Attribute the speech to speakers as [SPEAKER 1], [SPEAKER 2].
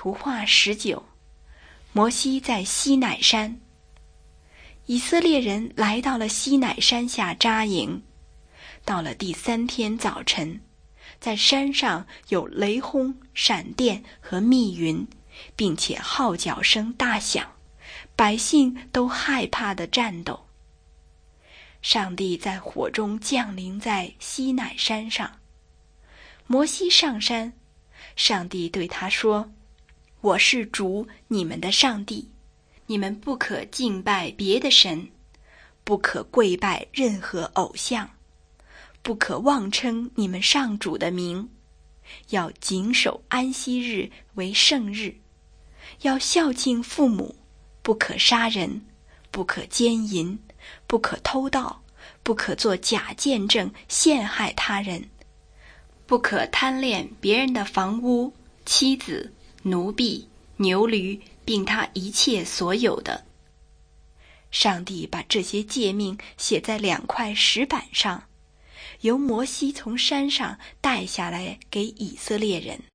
[SPEAKER 1] 图画19，摩西在西乃山。以色列人来到了西乃山下扎营。到了第3天早晨，在山上有雷轰、闪电和密云，并且号角声大响，百姓都害怕地战斗。上帝在火中降临在西乃山上。摩西上山，上帝对他说：我是主你们的上帝，你们不可敬拜别的神，不可跪拜任何偶像，不可妄称你们上主的名，要谨守安息日为圣日，要孝敬父母，不可杀人，不可奸淫，不可偷盗，不可作假见证陷害他人，不可贪恋别人的房屋、妻子、奴婢、牛驴，并他一切所有的。上帝把这些诫命写在2块石板上，由摩西从山上带下来给以色列人。